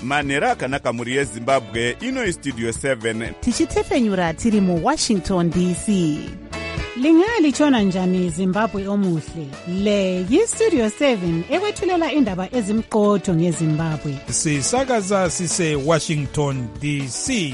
manhero akanaka mhuri yezimbabwe. Ino Studio 7 tichitefenyura tiri muWashington DC. Lingalitshona njani Zimbabwe omuhle? Le yiStudio 7 ekwethulela indaba ezimqotho ngeZimbabwe. Sisakaza sise Washington DC.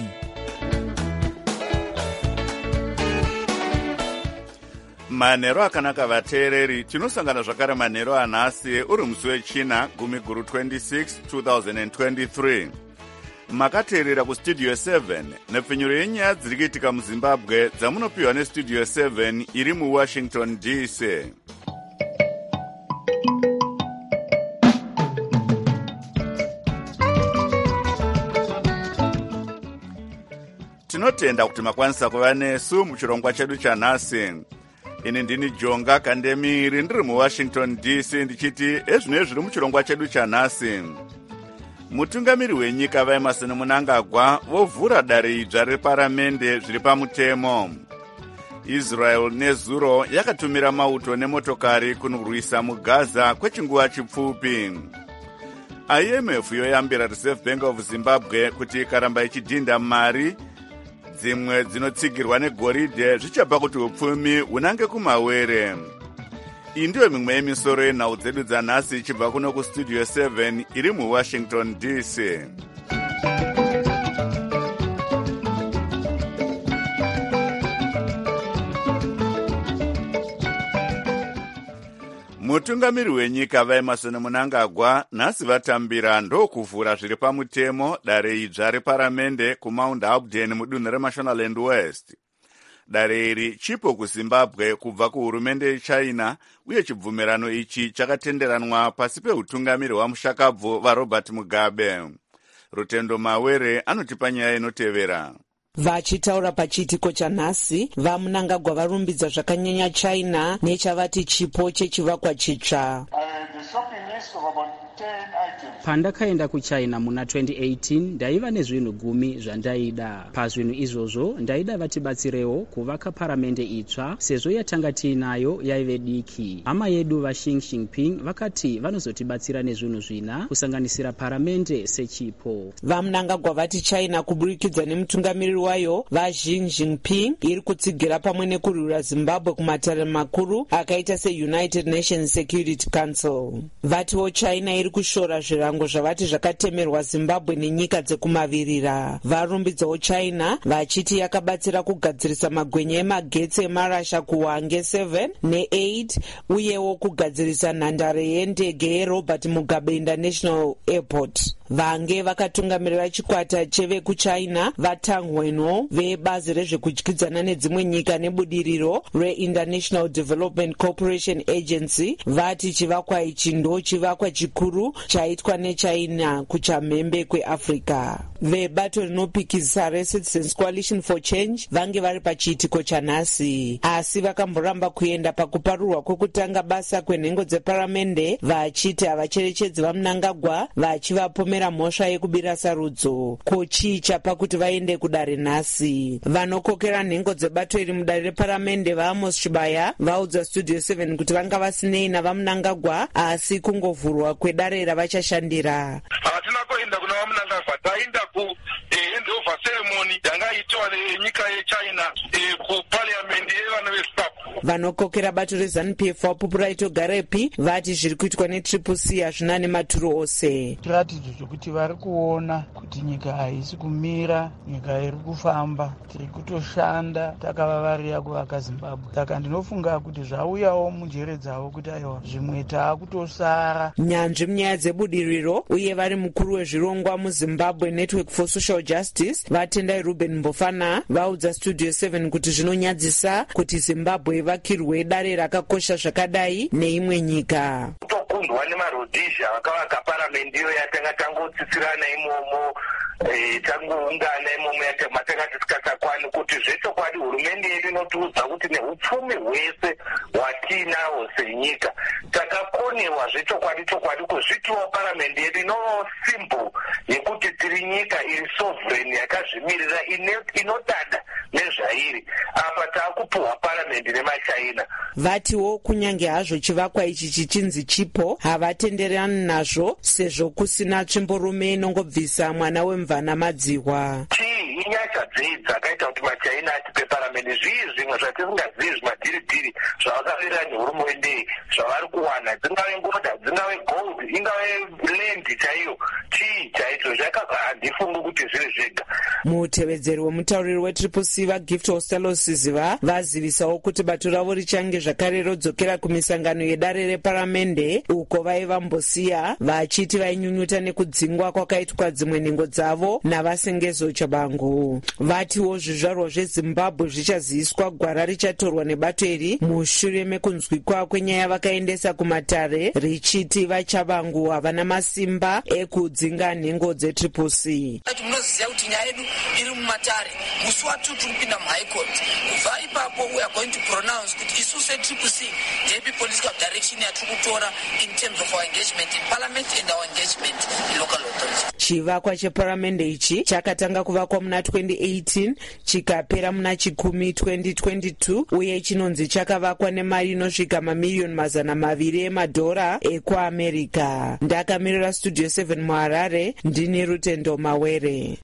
manhero akanaka vateereri. Tinosangana zvakare manhero anhasi uri musi wechina 10/26 2023. Makateerera kuStudio 7 nepfenyuro yenyaya dziri kuitika muZimbabwe dzamunopiwa neStudio 7 iri muWashington DC. Tinotenda kuti makwanisa kuva nesu muchirongwa chedu chanhasi. Ini ndini Jonga Kandemiri ndiri muWashington DC ndichiti ezvino zviri muchirongwa chedu chanhasi. Mutungamiri wenyika vaEmmerson Mnangagwa vovhura dare idzva reparamende zviri pamutemo. Israel nezuro yakatumira mauto nemotokari kunurwisa muGaza kwechinguva chipfupi. IMF yoyambira Reserve Bank of Zimbabwe kuti ikaramba ichidhinda mari dzimwe dzinotsigirwa negoridhe zvichabva kuti upfumi hunange kumawere. Iyi ndiyo mimwe yemisoro yenhau dzedu dzanhasi ichibva kuno kuStudio 7 iri muWashington DC. Mutungamiri wenyika vaEmmerson Mnangagwa nhasi vatambira ndokuvhura zviri pamutemo dare idzva reparamende kuMount Audubon mudunhu reMashonaland West. Dare iri chipo kuZimbabwe kubva kuhurumende yeChina uye chibvumirano ichi chakatenderanwa pasi peutungamiri hwamushakabvu vaRobert Mugabe. Rutendo Mawere anotipa nyaya inotevera. Vachitaura pachiitiko chanhasi, vaMnangagwa varumbidza zvakanyanya China nechavati chipo chechivakwa chitsva. Pandakaenda kuChina muna 2018 ndaiva nezvinhu 10 zvandaida. Pazvinhu izvozvo ndaida vatibatsirewo kuvaka paramende itsva sezvo yatanga tiinayo yaive diki. Hama yedu vaXi Jinping vakati vanozotibatsira nezvinhu 4 kusanganisira paramende sechipo. VaMnangagwa vati China kuburikidza nemutungamiri wayo vaXi Jinping iri kutsigira pamwe nekurwira Zimbabwe kumatare makuru akaita seUnited Nations Security Council. Vatiwo China iri kushora zvirango zvavati zvakatemerwa Zimbabwe nenyika dzekumavirira. Varumbidzawo China vachiti yakabatsira kugadzirisa magwenya emagetsi emarasha kuHwange 7 ne8 uyewo kugadzirisa nhandare yendege yeRobert Mugabe International Airport. Vange vakatungamirira chikwata chevekuChina vaTang Wenho vebazi rezvekudyidzana nedzimwe nyika nebudiriro reInternational Development Cooperation Agency vati chivakwa ichi ndo chivakwa chikuru chaitwa neChina kuchamhembe kweAfrica. Vebato rinopikisa reCitizens Coalition for Change vange vari pachiitiko chanhasi, asi vakamboramba kuenda pakuparurwa kwekutanga basa kwenhengo dzeparamende vachiti havacherechedzi vaMnangagwa vachivapomera mhosva yekubira sarudzo. Kochicha pakuti vaende kudare nhasi. Vanokokera nhengo dzebato iri mudare reparamende vaAmos Chibaya vaudza Studio 7 kuti vanga vasinei navaMnangagwa asi kungovhurwa kwedare ravachashandira. Hatina kuenda kuna vaMnangagwa, taenda handover ceremony yangaitwa nenyika yeChina kuparliament yevana veZimbabwe. Vanokokera bato reZANU-PF wapupuraito Garepi vati zviri kuitwa neCCC hazvina nematuro ose. Tiratidzo zvekuti vari kuona kuti nyika haisi kumira, nyika iri kufamba, tiri kutoshanda takavavarira kuvaka Zimbabwe. Saka ndinofunga kuti zvauyawo munjere dzavo kuti aiwa zvimwe taakutosara. Nyanzvi munyaya dzebudiriro uye vari mukuru wezvirongwa muZimbabwe Network for Social Justice vatendai Ruben Mbofana vaudza Studio 7 kuti zvinonyadzisa kuti Zimbabwe ivakirwe dare rakakosha zvakadai neimwe nyika. Kutokundwa nemaRhodesiya vakavaka paramendi iyo yatanga tangotsitsirana imomo tangoungana imomo matanga tisingasakwani kuti zvechokwadi hurumende yedu inotiudza kuti neupfumi hwese hwatinahwo senyika takakonewa zvechokwadi kuzvitiwa paramendi yedu inovo simbo yekuti tiri inyika iri sovereign yakazvimirira inotada nezvairi. Apa taakupuhwa paramendi nemachina. Vatiwo kunyange hazvo chivakwa ichi chichinzi chipo havatenderani nazvo sezvo kusina tsvimborume inongobvisa mwana wemvana madzihwa. Inyasha dzei dzakaita kuti machina atipe paramendi. Zvii zvimwe zvatisingazivi zvimadhiridhiri zvavakavirira nehurumende zvavari kuwana, dzingave ngoda, dzingave gold, ingave land chaiyo, chii chaicho zvakaga handifungi kuti zviri zvega. Mutevedzeri wemutauriri weTCCC vaGift Ostellosiziva vazivisawo kuti bato ravo richange zvakare rodzokera kumisangano yedare reparamende uko vaiva mbosiya vachiti vainyunyuta nekudzingwa kwakaitwa dzimwe nhengo dzavo navasengezo chabangu. Vatiwo zvizvarwa zveZimbabwe zvichaziviswa gwara richatorwa nebato iri mushure mekunzwikwa kwenyaya vakaendesa kumatare richiti vachabangu havana masimba ekudzinga nhengo dzeTCCC. Munoziva kuti nyaya yedu iri mumatare, musi watu tiri kupinda muHigh Court. Kubva ipapo we are going to pronounce kuti isu seTCCC ndeipi political direction yatiri kutora in terms of our engagement in parliament and our engagement in local authority. Chivakwa cheparamende ichi chakatanga kuvakwa muna 2018 chikapera muna chikumi 2022 uye chinonzi chakavakwa nemari inosvika mamiliyoni mazana maviri emadhora ekuAmerica. Ndakamirira Studio 7 muHarare, ndini Rutendo Mawere.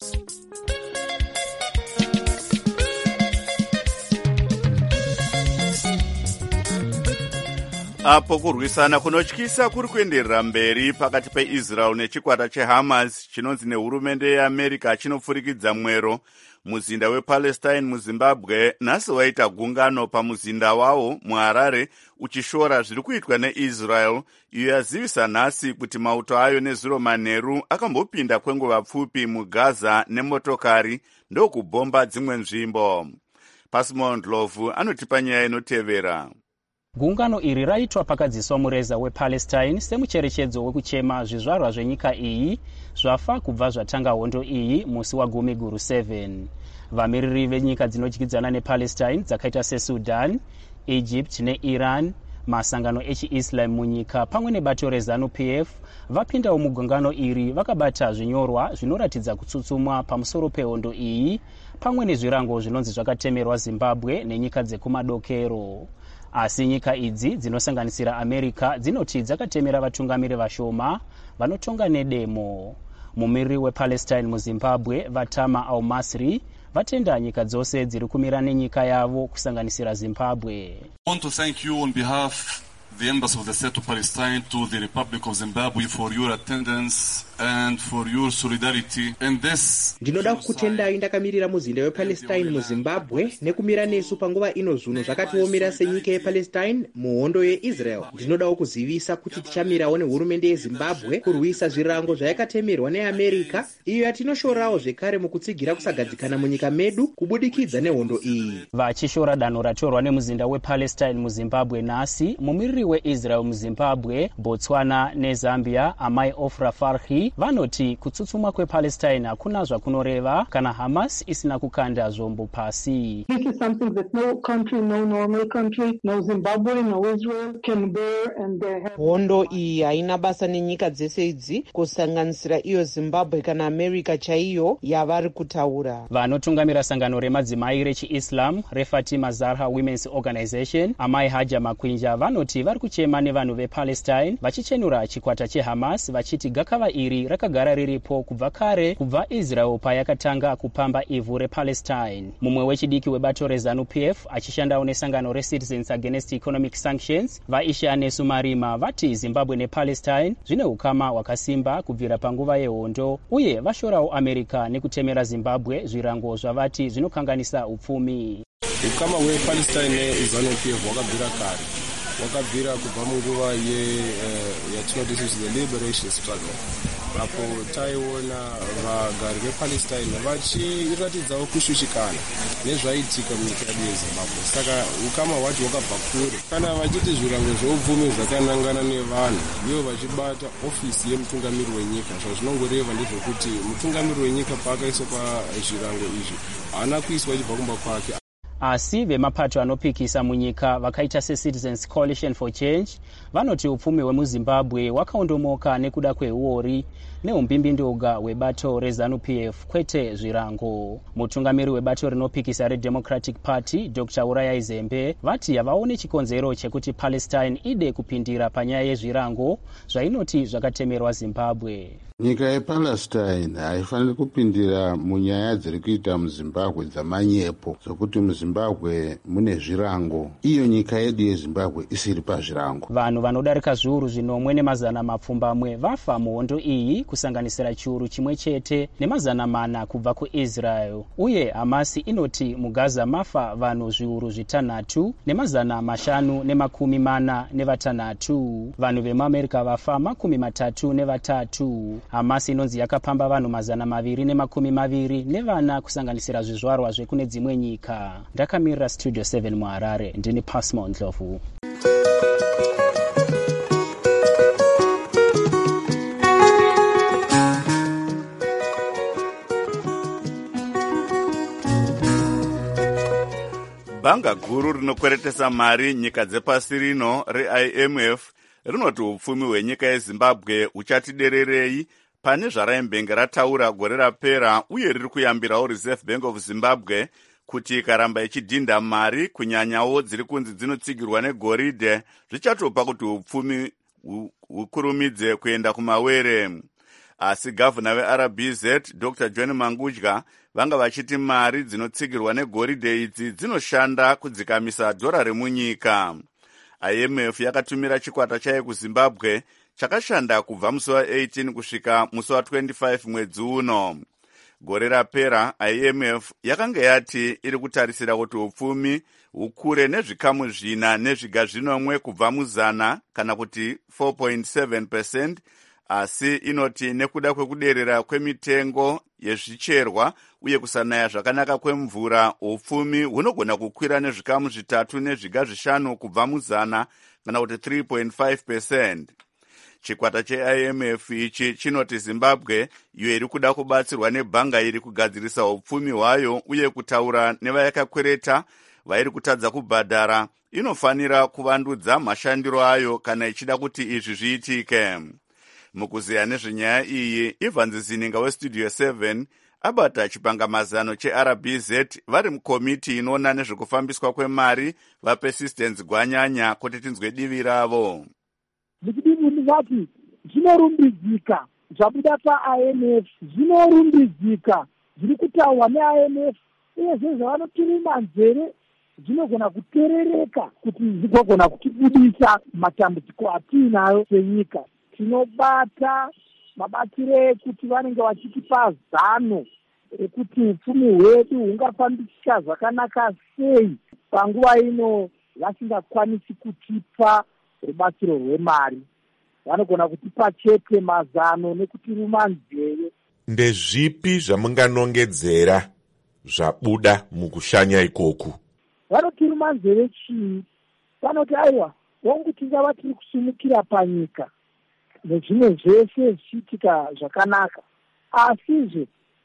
Apo kurwisana kunotyisa kuri kuenderera mberi pakati peIsrael nechikwata cheHamas chinonzi nehurumende yeAmerica chinopfurikidza mwero muzinda wePalestine muZimbabwe. Nhasi waita gungano pamuzinda wawo muHarare uchishora zviri kuitwa neIsrael, iyo yazivisa nhasi kuti mauto ayo nezuro manheru akambopinda kwenguva pfupi muGaza nemotokari ndokubhomba dzimwe nzvimbo. Pasimon Ndlovu anotipa nyaya inotevera. Gungano iri raitwa pakadziswa mureza wePalestine semucherechedzo wekuchema zvizvarwa zvenyika iyi zvafa kubva zvatanga hondo iyi musi wa10 guru 7. Vamiriri venyika dzinodyidzana nePalestine dzakaita seSudan, Egypt neIran, masangano echiIslam munyika pamwe nebato reZANU-PF vapindawo mugungano iri vakabata zvinyorwa zvinoratidza kutsutsumwa pamusoro pehondo iyi pamwe nezvirango zvinonzi zvakatemerwa Zimbabwe nenyika dzekumadokero. Asi nyika idzi dzinosanganisira America dzinoti dzakatemera vatungamiri vashoma vanotonga nedemo. Mumiriri wePalestine muZimbabwe Vatama Al-Masri vatenda nyika dzose dziri kumira nenyika yavo kusanganisira Zimbabwe. I want to thank you on behalf of the Embassy of the State of Palestine to the Republic of Zimbabwe for your attendance and for your solidarity in this. Ndinoda kukutendai ndakamirira muzinda wePalestine muZimbabwe nekumira nesu panguva ino zvuno zvakatiomera senyika yePalestine muhondo yeIsrael. Ndinodawo kuzivisa kuti tichamirawo nehurumende yeZimbabwe kurwisa zvirango zvayakatemerwa neAmerica iyo yatinoshorawo zvekare mukutsigira kusagadzikana munyika medu kubudikidza nehondo iyi. Vachishora danho ratorwa nemuzinda wePalestine muZimbabwe nhasi, mumiriri weIsrael muZimbabwe, Botswana neZambia Amai Ofra Farhi vanoti kutsutsumwa kwePalestine hakuna zvakunoreva kana Hamas isina kukanda zvombo pasi. This is something that no country, no normal country, no Zimbabwe, no Israel can bear and they have. Hondo iyi haina basa nenyika dzese idzi kusanganisira iyo Zimbabwe kana America chaiyo yavari kutaura. Vanotungamira sangano remadzimai rechiIslam reFatima Zahra Women's Organization Amai Haja Makwinja vanoti vari kuchema nevanhu vePalestine vachichenura chikwata cheHamas vachiti gakava iri rakagara riripo kubva kare kubva Israel payakatanga kupamba ivhu rePalestine. Mumwe wechidiki webato reZANU-PF achishandawo nesangano reCitizens Against Economic Sanctions vaisha nesumarima vati Zimbabwe nePalestine zvine ukama hwakasimba kubvira panguva yehondo uye vashorawo America nekutemera Zimbabwe zvirango zvavati zvinokanganisa upfumi. Ukama hwePalestine neZANU-PF hwakabvira kare, wakabvira kubva munguva yatinoti the liberation struggle. Apo taiona vagari vePalestine vachiratidzawo kushushikana nezvaitika munyika yedu yeZimbabwe. Saka ukama hwacho hwakabva kure. Kana vachiti zvirango zveupfumi zvakanangana nevanhu ndivo vachibata ofisi yemutungamiri wenyika, zvazvinongoreva ndezvekuti mutungamiri wenyika paakaiswa pazvirango izvi haana kuiswa achibva kumba kwake. asi vemapato anopikisa munyika vakaita seCitizens Coalition for Change vanoti upfumi hwemuzimbabwe wakaondomoka nekuda kweuori neumbimbindoga hwebato reZANU-PF kwete zvirango. Mutungamiri webato rinopikisa reDemocratic Party Dr. Urayai Zembe vati havaoni chikonzero chekuti Palestine ide kupindira panyaya yezvirango zvainoti zvakatemerwa Zimbabwe. Nyika yePalestine haifaniri kupindira munyaya dziri kuita muZimbabwe dzamanyepo dzokuti muZimbabwe mune zvirango. Iyo nyika yedu yeZimbabwe isiri pazvirango. Vanhu vanodarika zviuru zvinomwe nemazana mapfumbamwe vafa muhondo iyi, kusanganisira chiuru chimwe chete nemazana mana kubva kuIsrael. Uye Hamasi inoti muGaza mafa vanhu zviuru zvitanhatu nemazana mashanu nemakumi mana nevatanhatu. Vanhu vemuAmerica vafa makumi matatu nevatatu. Hamasi inonzi yakapamba vanhu mazana maviri nemakumi maviri nevana, kusanganisira zvizvarwa zvekune dzimwe nyika. Ndakamirira Studio 7 muHarare, ndini Pasmo Ndlovu. Bhanga guru rinokweretesa mari nyika dzepasi rino reIMF rinoti upfumi hwenyika yeZimbabwe uchati dererei pane zvaraimbenga rataura gore rapera, uye riri kuyambirawo Reserve Bank of Zimbabwe kuti ikaramba ichidhinda mari kunyanyawo dziri kunzi dzinotsigirwa negoridhe zvichatopa kuti upfumi hukurumidze kuenda kumawere. Asi gavhuna veRBZ Dr. John Mangudya vanga vachiti mari dzinotsigirwa negoridhe idzi dzinoshanda kudzikamisa dhora remunyika. IMF yakatumira chikwata chayo kuZimbabwe chakashanda kubva musi wa18 kusvika musi wa25 mwedzi uno. Gore rapera IMF yakanga yati iri kutarisira kuti upfumi hukure nezvikamu zvina nezviga zvinomwe kubva muzana kana kuti 4.7%, asi inoti nekuda kwekuderera kwemitengo yezvicherwa uye kusanaya zvakanaka kwemvura, upfumi hunogona kukwira nezvikamu zvitatu nezviga zvishanu kubva muzana kana kuti 3.5%. Chikwata cheIMF ichi chinoti Zimbabwe iyo iri kuda kubatsirwa nebhanga iri kugadzirisa upfumi hwayo uye kutaura nevayakakwereta vairi kutadza kubhadhara, inofanira kuvandudza mashandiro ayo kana ichida kuti izvi zviitike. Mukuziya nezvenyaya iyi, Ivan Zizininga weStudio 7 abata chipangamazano cheRBZ vari mukomiti inoona nezvekufambiswa kwemari vaPersistence Gwanyanya kuti tinzwe divi ravo. Ndichidini vati zvinorumbidzika zvabuda paIMF, zvinorumbidzika zviri kutaurwa neIMF, uyezve zvavanotirima nzeve zvinogona kuterereka kuti zvigogona kutibudisa matambudziko atiinayo senyika. Tinobata mabatire ekuti vanenge vachitipa zano rekuti upfumi hwedu hungafambisika zvakanaka sei panguva ino vasingakwanisi kutipa rubatsiro rwemari. Vanogona kutipa chete mazano nekutiruma nzeve. Ndezvipi zvamunganongedzera zvabuda mukushanya ikoku? Vanotiruma nzeve chii? Vanoti aiwa, wangu tingava tiri kusumukira panyika nezvimwe zvese zvichiitika zvakanaka, asizve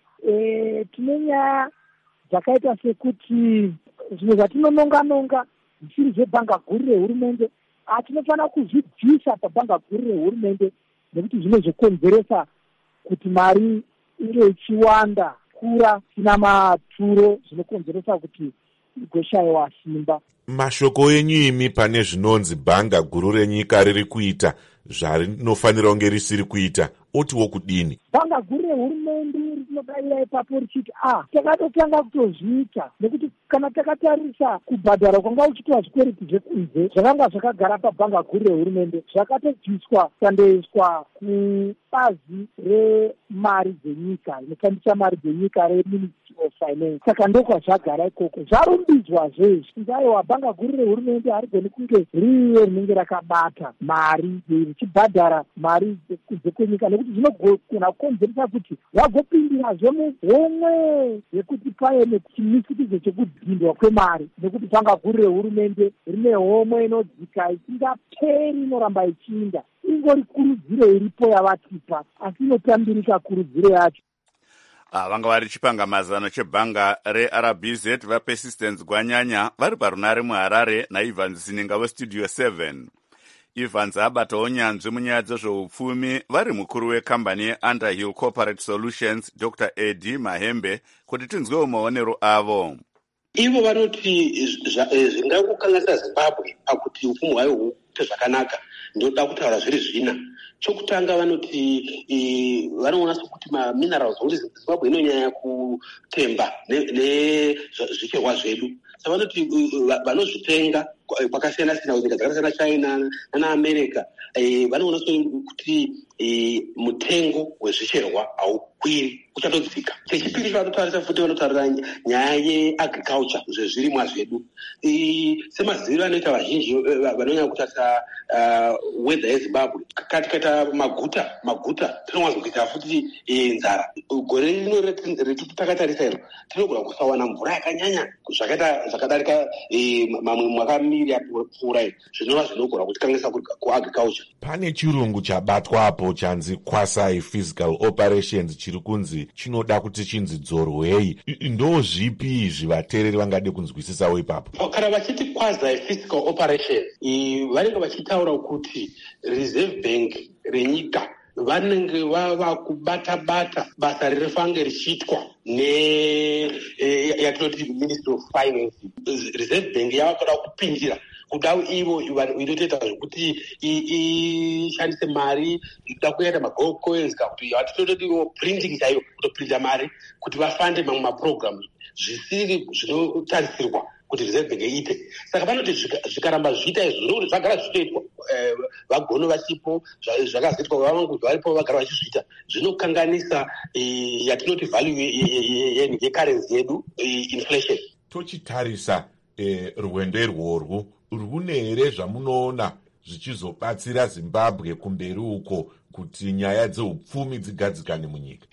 tine nyaya dzakaita sekuti zvimwe zvatinononga zvisiri zvebhanga guru rehurumende tinofanira kuzvibvisa pabhanga guru rehurumende, nekuti zvine zvekonzeresa kuti mari inge ichiwanda kura tina maturo zvinokonzeresa kuti igoshayiwa simba. Mashoko enyu imi pane zvinonzi bhanga guru renyika riri kuita zvarinofanira kunge risiri kuita, otiwo kudini? Bhanga guru rehurumende rinobayira ipapo richiti takatotanga kutozviita, nekuti kana takatarisa kubhadhara kwanga uchitwa zvikwereti zvekunze zvakanga zvakagara pabhanga guru rehurumende zvakatobviswa kandoiswa kubazi remari dzenyika rinoshandisa mari dzenyika reMinistry of Finance. Saka ndokwazvagara ikoko, zvarumbidzwa zvezvi ingaiwa bhanga guru rehurumende harigoni kunge riyo rinenge rakabata mari richibhadhara mari dzekwenyika, nekuti zvinogona kukonzeresa kuti vagopindirazve muhomwe yekuti pave nechimisikizo chekudhindwa kwemari, nekuti bhanga guru rehurumende rine homwe inodzika isingaperi, inoramba ichiinda. Ingori kurudziro iripo yavatipa, asi inotambirika kurudziro yacho. vanga vari chipangamazano chebhanga reRBZ vapersistence gwanyanya vari parunare muHarare naIvans Sininga westudio 7. Evans abatawo nyanzvi munyaya dzezveupfumi vari mukuru wekambani yeUnderhill Corporate Solutions Dr. Eddie Mahembe kuti tinzwewo maonero avo. Ivo vanoti zvingakukanganisa Zimbabwe pakuti upfumi hwayo huite zvakanaka ndoda kutaura zviri zvina. Chokutanga vanoti vanoona sokuti maminerals oti Zimbabwe inonyanya kutemba nezvicherwa zvedu. Saka vanoti vanozvitenga kwakasiyana siyana nyika dzakasiyana China nanaAmerica vanoona sokuti mutengo wezvicherwa haukwiri uchatodzika. Chechipiri vanotarisa futi vanotarira nyaya yeagriculture zvezvirimwa zvedu. Semaziviro anoita vazhinji vanonyanya kutarisa weather yeZimbabwe. Katika maguta tinowanza kuita futi nzara. Gore rino retiri takatarisa iro tinogona kusawana mvura yakanyanya zvakadarika mamwe mwakamiri apfuura iro zvinova zvinogona kutikanganisa kuagriculture. Pane chirungu chabatwapo chanzi quasi physical operations chiri kunzi chinoda kuti chinzi dzorwei. Ndo zvipi izvi vateereri vangade kunzwisisawo ipapo? Kana vachiti quasi physical operations vanenge vachitaura kuti Reserve Bank renyika vanenge vava kubata basa ririfange richiitwa yatinoti Ministry of Finance. Reserve Bank yavakuda kupindira kudau ivo inotoita zvekuti ishandise mari ikuda kuenda magold coins kuti vatinototiwo printing chaiyo kutoprinta mari kuti vafande mamwe maprograms zvisiri zvinotarisirwa kuti Reserve Bank iite. Saka vanoti zvikaramba zviita izvo zvokuti zvagara zvichitoitwa vagono vachipo zvakazoitwa vavangu varipo vagara vachizviita zvinokanganisa yatinoti value yecurrency yedu inflation. Tochitarisa rwendo irworwu rune here zvamunoona zvichizobatsira Zimbabwe kumberi uko kuti nyaya dzeupfumi dzigadzikane munyika?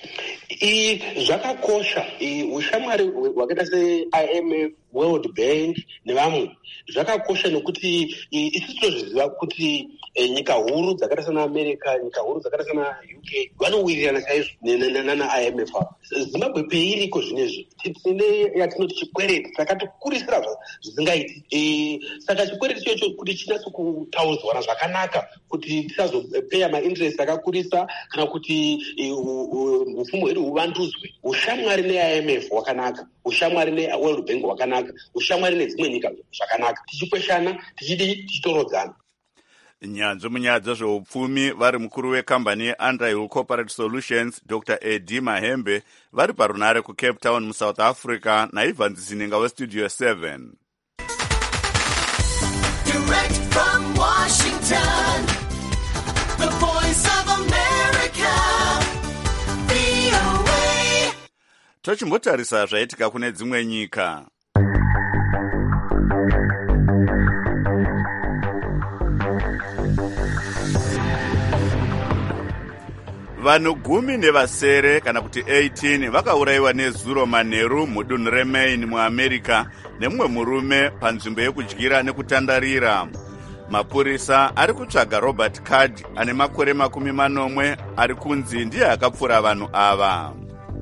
Zvakakosha ushamwari hwakaita seIMF, World Bank nevamwe zvakakosha nekuti isusu tinozviziva kuti nyika huru dzakaita sana America, nyika huru dzakaita sana UK vanowirirana chaizvo nanaIMF. Zimbabwe peiriko zvinezvi tine yatinoti chikwereti takatikurisira zvisingaiti. Saka chikwereti chocho kuti chinatso kutaudzwana zvakanaka kuti tisazopeya mainterest akakurisa kana kuti upfumi hwedu huvandudzwe. Ushamwari neIMF hwakanaka, ushamwari neWorld Bank hwakanaka, ushamwari nedzimwe nyika zvakanaka, tichikweshana tichitorodzana. Nyanzvi munyaya dzezveupfumi vari mukuru wekambani yeUnderhill Corporate Solutions Dr. Eddie Mahembe vari parunare kuCape Town muSouth Africa naIvans Sininga westudio 7. Direct from Washington, the voice of America, VOA. Tochimbotarisa zvaitika kune dzimwe nyika. Vanhu 10 kana kuti 18 vakaurayiwa nezuro manheru mudunhu reMaine muAmerica nemumwe murume panzvimbo yekudyira nekutandarira. Mapurisa ari kutsvaga Robert Card ane makore 40 ari kunzi ndiye akapfura vanhu ava.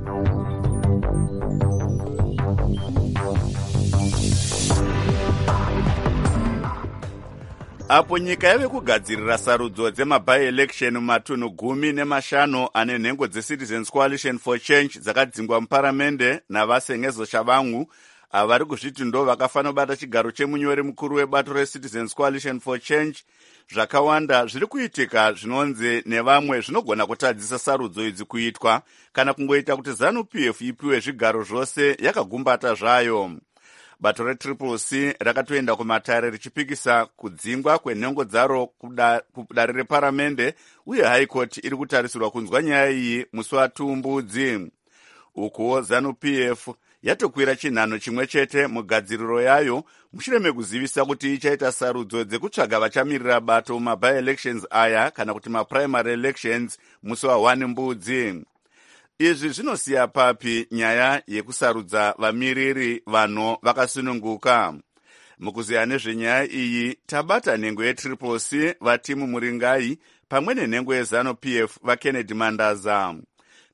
Apo nyika yave kugadzirira sarudzo dzemaby-election mumatunhu 15 ane nhengo dzeCitizens Coalition for Change dzakadzingwa muparamende navasengezo shavangu avari kuzviti ndo vakafanira kubata chigaro chemunyori mukuru webato reCitizens Coalition for Change. Zvakawanda zviri kuitika zvinonzi nevamwe zvinogona kutadzisa sarudzo idzi kuitwa kana kungoita kuti ZANU-PF ipiwe zvigaro zvose yakagumbata zvayo. Bato reCCC rakatoenda kumatare richipikisa kudzingwa kwenhengo dzaro kudare reparamende uye High Court iri kutarisirwa kunzwa nyaya iyi musi waTumbudzi. Ukuwo ZANU-PF yatokwira chinhano chimwe chete mugadziriro yayo mushure mekuzivisa kuti ichaita sarudzo dzekutsvaga vachamirira bato mumaby-elections aya kana kuti maprimary elections musi wa1 Mbudzi. Izvi zvinosiya papi nyaya yekusarudza vamiriri vanhu vakasununguka. Mukuziya nezvenyaya iyi tabata nhengo yeCCC vatimu Muringai pamwe nenhengo yeZANU-PF vaKennedy Mandaza.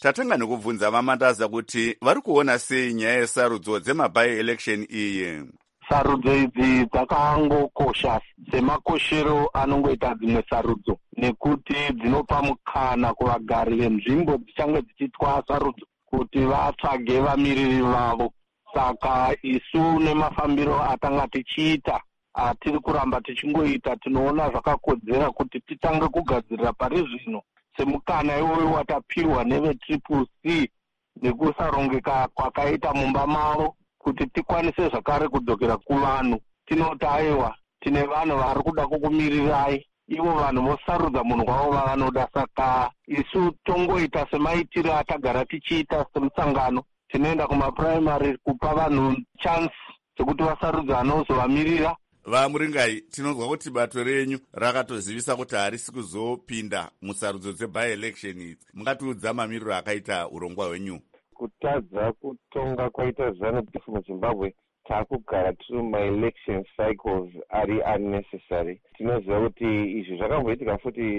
tatanga nekubvunza vamandaza kuti vari kuona sei nyaya yesarudzo dzemabi-election iyi. Sarudzo idzi dzakangokosha semakoshero anongoita dzimwe sarudzo, nekuti dzinopa mukana kuvagari venzvimbo dzichange dzichitwa sarudzo kuti vatsvage vamiriri vavo. Saka isu nemafambiro atanga tichiita atiri kuramba tichingoita, tinoona zvakakodzera kuti titange kugadzirira pari zvino semukana iwoyo watapiwa nevetriple C nekusarongeka kwakaita mumba mavo, kuti tikwanise zvakare kudzokera kuvanhu. Tinoti aiwa, tine vanhu vari kuda kukumirirai, ivo vanhu vosarudza munhu wavo vavanoda. Saka isu tongoita semaitiro atagara tichiita semusangano, tinoenda kumapuraimari kupa vanhu chance dzekuti vasarudza anozovamirira. Vamuringai, tinonzwa kuti bato renyu rakatozivisa kuti harisi kuzopinda musarudzo dzebi-election idzi. Mungatiudza mamiriro akaita urongwa hwenyu? Kutadza kutonga kwaita ZANU-PF muZimbabwe, takugara tiri ma-election cycles ari unnecessary. Tinoziva kuti izvi zvakamboitika futi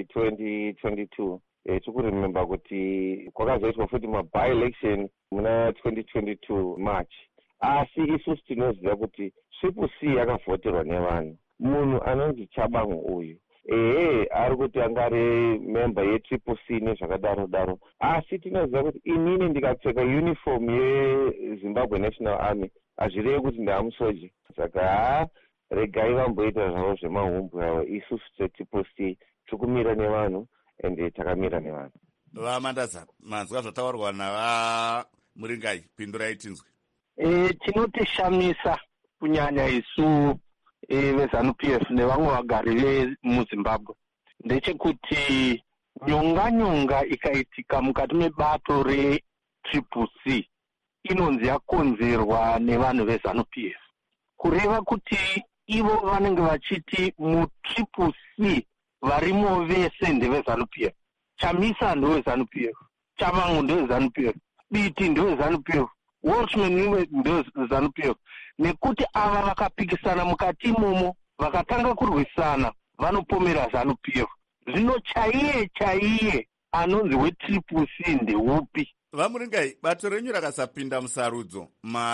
2022. Tikurememba kuti kwakazoitwa futi mabi-election muna 2022 March. Asi isusu tinoziva kuti triple C yakavhoterwa nevanhu. Munhu anonzi Chabangu uyu ari kuti angari memba yetriple C nezvakadaro. Asi tinoziva kuti inini ndikapfeka uniform yeZimbabwe National Army hazvirevi kuti ndamusoja. Saka regai vamboita zvavo zvemahumbu avo. Isusu setriple C tikumira nevanhu ende takamira nevanhu. Vamandaza, manzwa zvataurwa navamuringai, pindurai tinzwe. Tinotishamisa kunyanya isu veZANU-PF nevamwe vagari vemuZimbabwe ndechekuti nyonga ikaitika mukati mebato retriple C inonzi yakonzerwa nevanhu veZANU-PF, kureva kuti ivo vanenge vachiti mutriple C varimo vese ndeveZANU-PF. Chamisa ndeweZANU-PF, Chabangu ndeweZANU-PF, Biti ndeweZANU-PF, Watchman ndeweZANU-PF. Nekuti ava vakapikisana mukati imomo vakatanga kurwisana vanopomera ZANU-PF. Zvino chaiye anonzi wetriple C ndeupi? Vamuringai, bato renyu rakasapinda musarudzo,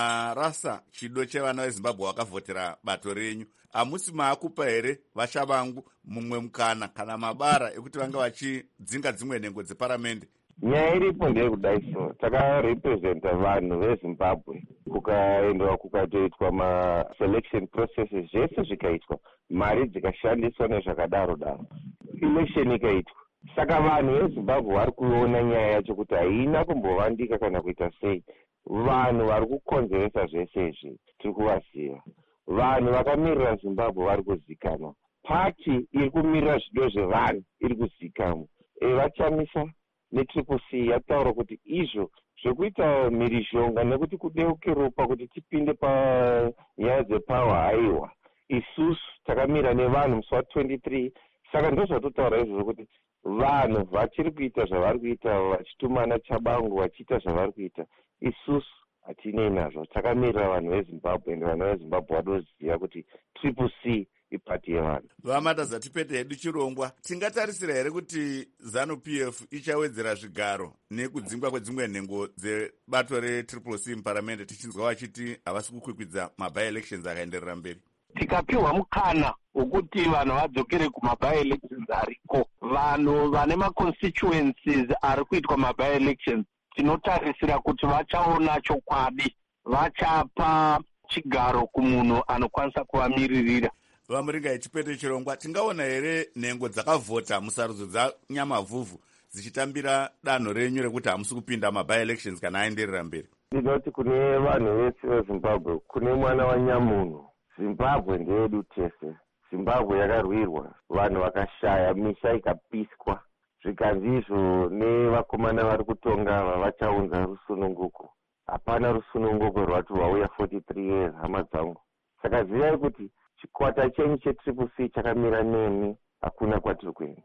marasa chido chevana veZimbabwe vakavhotera bato renyu. Hamusi maakupa here vaChabangu mumwe mukana kana mabara ekuti vanga vachidzinga dzimwe nhengo dzeparamende? Nyaya iripo ndeyekudai so, takarepresenta vanhu veZimbabwe, kukaendwa kukatoitwa ma-selection processes zvese zvikaitwa, mari dzikashandiswa nezvakadaro. Election ikaitwa. Saka vanhu veZimbabwe vari kuona nyaya yacho kuti haina kumbovandika kana kuita sei. Vanhu vari kukonzeresa zvese izvi tiri kuvaziva. Vanhu vakamirira Zimbabwe vari kuzikanwa. Pati iri kumirira zvido zvevanhu iri kuzikanwa. Vachamisa netriple C yataura kuti izvo zvekuita mhirizhonga nekuti kudeuke ropa kuti tipinde panyaya dzepower haiwa. Isusu takamira nevanhu musi wa23. Saka ndozvatotaura izvozvo kuti vanhu vachiri kuita zvavari kuita, vachitumana Chabangu vachiita zvavari kuita, isusu hatinei nazvo. Takamirira vanhu veZimbabwe ende vanhu veZimbabwe vanoziva kuti triple C ipati yevanhu. Vamandaza, tipete hedu chirongwa, tingatarisira here kuti ZANU-PF ichawedzera zvigaro nekudzingwa kwedzimwe nhengo dzebato retriple C muparamende, tichinzwa vachiti havasi kukwikwidza mabi-elections akaenderera mberi? Tikapiwa mukana wokuti vanhu vadzokere kumabi-elections ariko, vanhu vane maconstituencies ari kuitwa mabi-elections, tinotarisira kuti vachaona chokwadi, vachapa chigaro kumunhu anokwanisa kuvamiririra. Vamuringai, chipete chirongwa, tingaona here nhengo dzakavhota musarudzo dzanyamavhuvhu dzichitambira danho renyu rekuti hamusi kupinda mabi-elections kana aenderera mberi? Ndinoti kune vanhu vese veZimbabwe, kune mwana wanyamunhu, Zimbabwe ndeyedu tese. Zimbabwe yakarwirwa, vanhu vakashaya, misha ikapiswa. Zvikanzi izvo nevakomana vari kutonga vavachaunza rusununguko. Hapana rusununguko rwati rwauya 43 years, hama dzangu. Saka zivai kuti chikwata chenyu chetriple C chakamira nemi, hakuna kwatiri kuenda.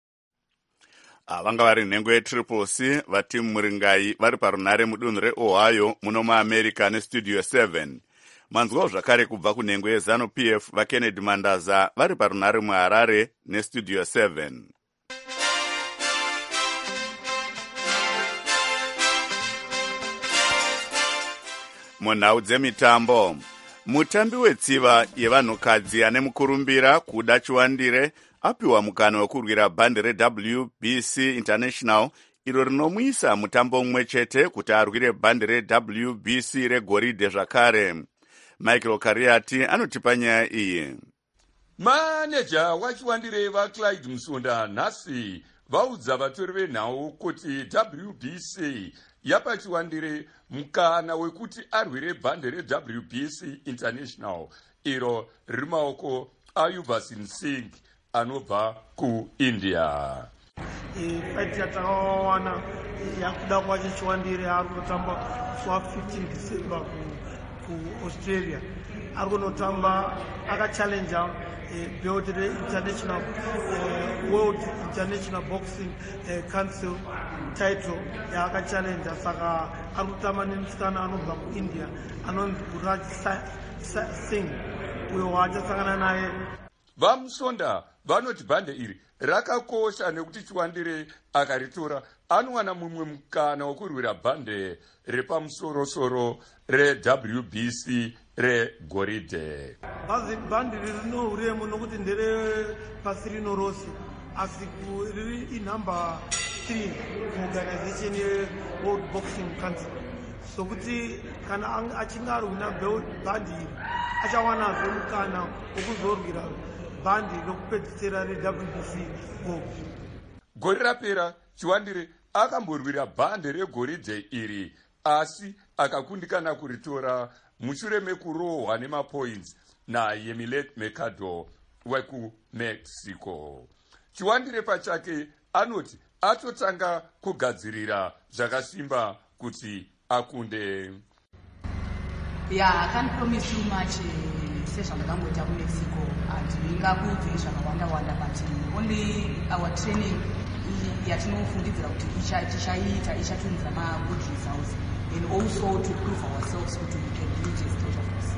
Vanga vari nhengo yetriple C, vatimu Muringai vari parunare mudunhu reOhio muno muAmerica nestudio 7. Manzwawo zvakare kubva kunhengo yeZANU-PF vaKennedy Mandaza vari parunare muHarare nestudio 7. munhau dzemitambo, mutambi wetsiva yevanhukadzi ane mukurumbira kuda chiwandire apiwa mukana wekurwira bhande reWBC International iro rinomuisa mutambo umwe chete kuti arwire bhande reWBC regoridhe zvakare. Michael Kariati anotipa nyaya iyi. Maneja wachiwandire vaClyde Musonda nhasi vaudza vatori venhau kuti WBC yapa chiwandire mukana wekuti arwire bhande reWBC International iro riri maoko aYuvasin Singh anobva kuIndia. Fight yatakawana yakuda kwacho chiwandire ari kutamba kusuwa 15 December kuAustralia. Ari kunotamba akachallenja belt international World International Boxing Council title yaakachallenja, saka ari kutamba nemusikana anobva kuIndia anonzi Raj Singh uyo waachasangana naye. VaMusonda vanoti bhande iri rakakosha nekuti chiwandire akaritora anowana mumwe mukana wokurwira bhande repamusorosoro reWBC regoridhe. Bhande riri rino uremu nokuti ndere pasi rino rose, asi riri inumber 3 muorganization yeWorld Boxing Council, sokuti kana achinge arwina bhande iri achawanazve mukana wokuzorwira bhande rokupedzisira reWBC Gold. Gore rapera chiwandire akamborwira bhande regoridhe iri asi akakundikana kuritora mushure mekurohwa nemapoints naYemilet Mercado wekumexico. Chiwandire pachake anoti atotanga kugadzirira zvakasimba kuti akunde. Yeah, I can't promise you much sezvandakamboita kuMexico handingakuudzi zvakawanda but only our training yatinofungidzira kuti tichaita ichatiunzira ma-good results and also to prove ourselves kuti we can reach a state of us.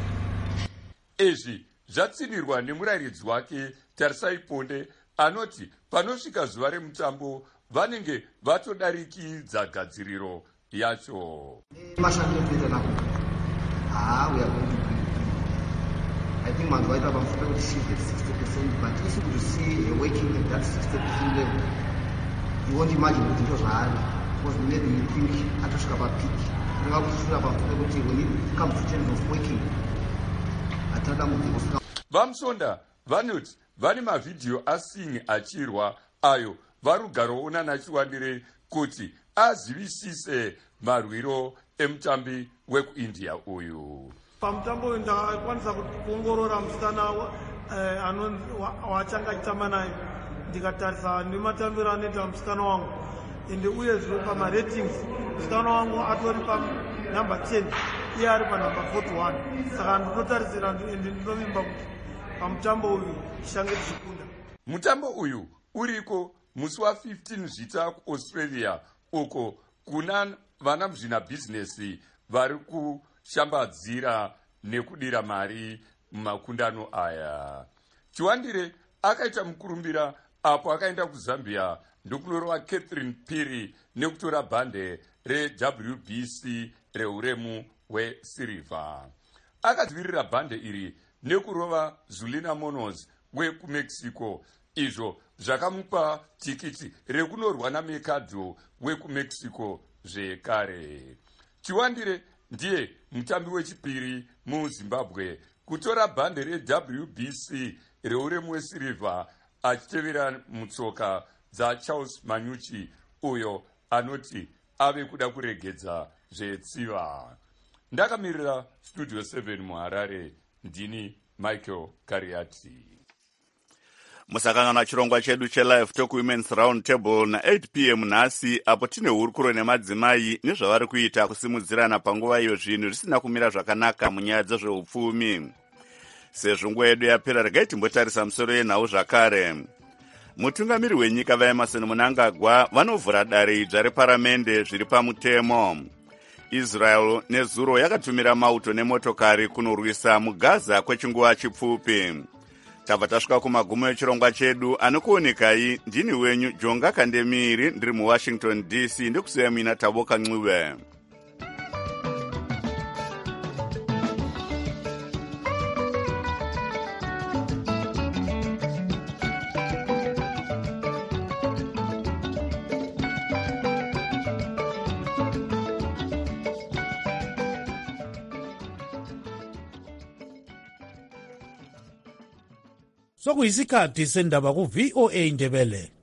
Izvi zvatsinirwa nemurayiridzi wake Tarisai Ponde anoti panosvika zuva remutambo vanenge vatodarikidza gadziriro yacho. We are going to bring. I think Manguaita Bamfuta would shift at 60%, but if you could see a working at that 60% level, you won't imagine what it was hard, because maybe you think Atoshka about peak. You have to feel about when it comes to terms of working. VaMusonda vanoti vane mavhidhiyo aSingh achirwa ayo varugaroona nachiwandire kuti azivisise marwiro emutambi wekuIndia uyu. Pamutambo uyu ndakakwanisa kuongorora musikana wachanga achitamba naye, ndikatarisa nematambiro anoita musikana wangu ende uyezve pamaratings musikana wangu atori panumber 10 iye ari panumber 41, saka ndinotarisira ende ndinovimba kuti pamutambo uyu tichange tichikunda. Mutambo uyu uriko musi wa15 Zvita kuAustralia uko kuna vana muzvinabhizinesi vari kushambadzira nekudira mari mumakundano aya. Chiwandire akaita mukurumbira apo akaenda kuZambia ndokunorova Catherine Phiri nekutora bhande reWBC reuremu hwesirivha. Akadzivirira bhande iri nekurova Zulina Munoz wekuMexico, izvo zvakamupa tikiti rekunorwa naMercado wekuMexico zvekare. Chiwandire ndiye mutambi wechipiri muZimbabwe kutora bhande reWBC reuremu hwesirivha achitevera mutsoka dzaCharles Manyuchi uyo anoti ave kuda kuregedza zvetsiva. Ndakamirira Studio 7 muHarare, ndini Michael Kariati. Musakangana chirongwa chedu chelive talk women's round table na8 p.m. nhasi apo tine hurukuro nemadzimai nezvavari kuita kusimudzirana panguva iyo zvinhu zvisina kumira zvakanaka munyaya dzezveupfumi. Sezvo nguva yedu yapera, regai timbotarisa musoro yenhau zvakare. Mutungamiri wenyika vaEmmerson Mnangagwa vanovhura dare idzva reparamende zviri pamutemo. Israel nezuro yakatumira mauto nemotokari kunorwisa muGaza kwechinguva chipfupi. Tabva tasvika kumagumo echirongwa chedu. Anokuonekai ndini wenyu Jonga Kandemiri, ndiri muWashington DC, ndikusiya mina Taboka Ncube. sokuyisikhathi sendaba ku-VOA Ndebele.